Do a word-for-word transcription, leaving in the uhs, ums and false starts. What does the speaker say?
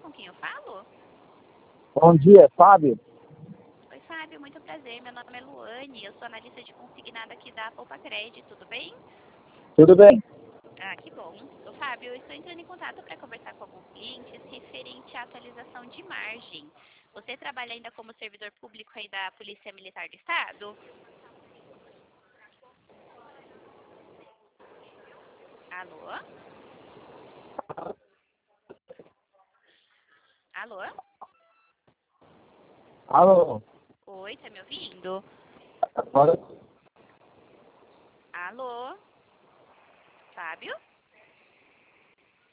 com quem eu falo? Bom dia, Fábio. Oi, Fábio, muito prazer. Meu nome é Luane, eu sou analista de consignado aqui da Poupa Crédito, tudo bem? Tudo bem? Ah, que bom. Ô, Fábio, eu estou entrando em contato para conversar com alguns clientes referente à atualização de margem. Você trabalha ainda como servidor público aí da Polícia Militar do Estado? Alô? Alô? Alô? Oi, tá me ouvindo? Agora, Alô? Fábio?